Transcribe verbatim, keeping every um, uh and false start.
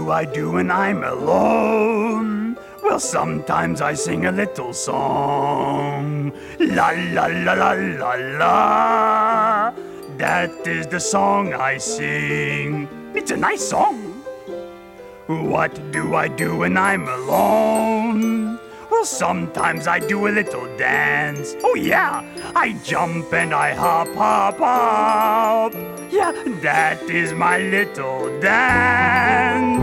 do I do when I'm alone? Well, sometimes I sing a little song. La la la la la la. That is the song I sing. It's a nice song. What do I do when I'm alone? Well, sometimes I do a little dance. Oh yeah, I jump and I hop, hop, hop. Yeah, that is my little dance.